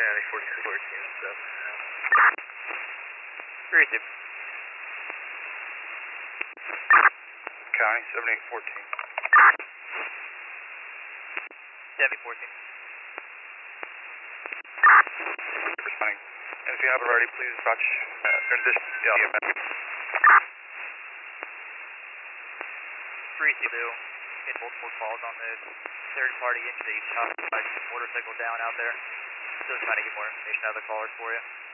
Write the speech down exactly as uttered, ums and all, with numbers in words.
County fourteen fourteen, so. Three two. County seventy-eight fourteen. Seventy fourteen. Responding. And if you have it already, please dispatch uh, in addition to the E M S. Three two. Get multiple calls on this third party into the shop motorcycle down out there. Still trying to get more information out of the callers for you.